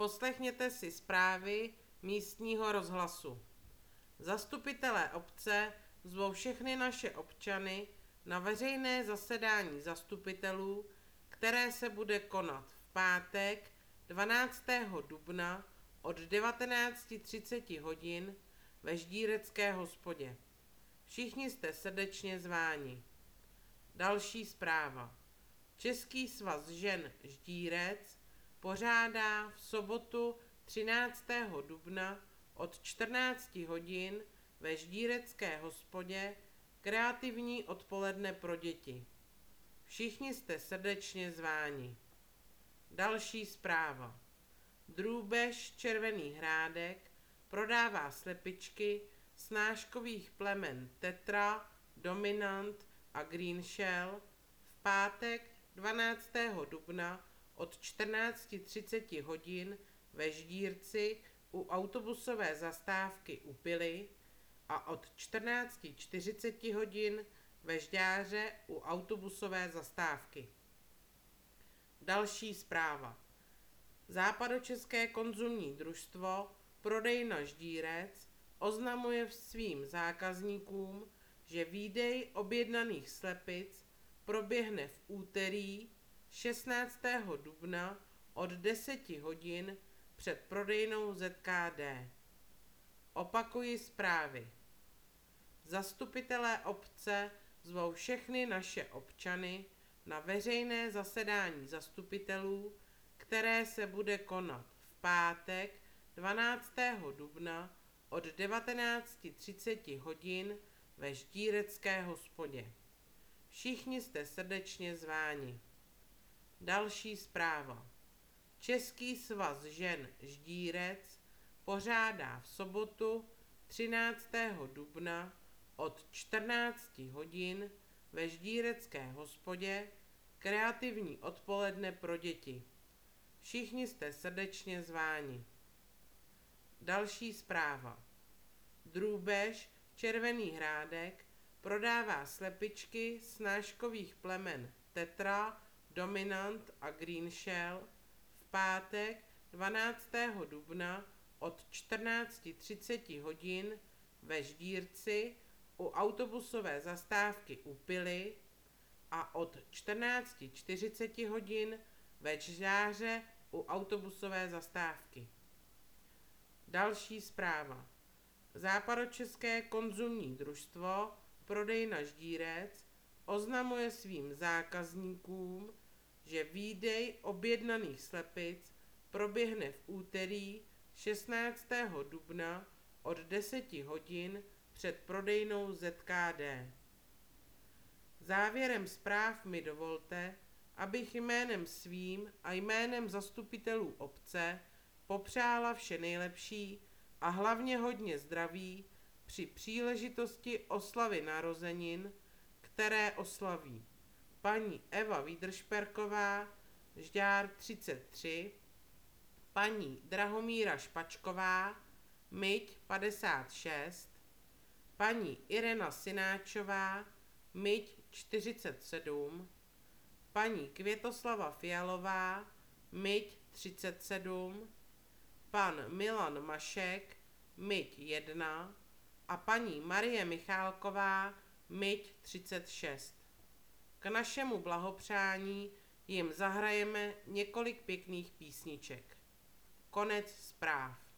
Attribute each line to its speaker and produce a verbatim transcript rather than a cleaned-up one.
Speaker 1: Poslechněte si zprávy místního rozhlasu. Zastupitelé obce zvou všechny naše občany na veřejné zasedání zastupitelů, které se bude konat v pátek dvanáctého dubna od devatenáct třicet hodin ve Ždírecké hospodě. Všichni jste srdečně zváni. Další zpráva. Český svaz žen Ždírec pořádá v sobotu třináctého dubna od čtrnácti hodin ve Ždírecké hospodě kreativní odpoledne pro děti. Všichni jste srdečně zváni. Další zpráva. Drůbež Červený Hrádek prodává slepičky snáškových plemen Tetra, Dominant a Green Shell v pátek dvanáctého dubna od čtrnácti třiceti hodin ve Ždírci u autobusové zastávky u Pily a od čtrnácti čtyřiceti hodin ve Žďáře u autobusové zastávky. Další zpráva. Západočeské konzumní družstvo Prodejna Ždírec oznamuje svým zákazníkům, že výdej objednaných slepic proběhne v úterý šestnáctého dubna od deseti hodin před prodejnou Z K D. Opakuji zprávy. Zastupitelé obce zvou všechny naše občany na veřejné zasedání zastupitelů, které se bude konat v pátek dvanáctého dubna od devatenáct třicet hodin ve Ždírecké hospodě. Všichni jste srdečně zváni. Další zpráva. Český svaz žen Ždírec pořádá v sobotu třináctého dubna od čtrnácti hodin ve Ždírecké hospodě kreativní odpoledne pro děti. Všichni jste srdečně zváni. Další zpráva. Drůbež Červený Hrádek prodává slepičky snáškových plemen Tetra, Dominant a Green Shell v pátek dvanáctého dubna od čtrnácti třiceti hodin ve Ždírci u autobusové zastávky u Pily a od čtrnácti čtyřiceti hodin ve Žďáře u autobusové zastávky. Další zpráva. Západočeské konzumní družstvo Prodejna Ždírec oznamuje svým zákazníkům, že výdej objednaných slepic proběhne v úterý šestnáctého dubna od deseti hodin před prodejnou Z K D. Závěrem zpráv mi dovolte, abych jménem svým a jménem zastupitelů obce popřála vše nejlepší a hlavně hodně zdraví při příležitosti oslavy narozenin, které oslaví paní Eva Vydržperková, Žďár třicet tři, paní Drahomíra Špačková, Myť padesát šest, paní Irena Synáčová, Myť čtyřicet sedm, paní Květoslava Fialová, Myť třicet sedm, pan Milan Mašek, Myť jedna a paní Marie Michálková, Myť třicet šest. K našemu blahopřání jim zahrajeme několik pěkných písniček. Konec zpráv.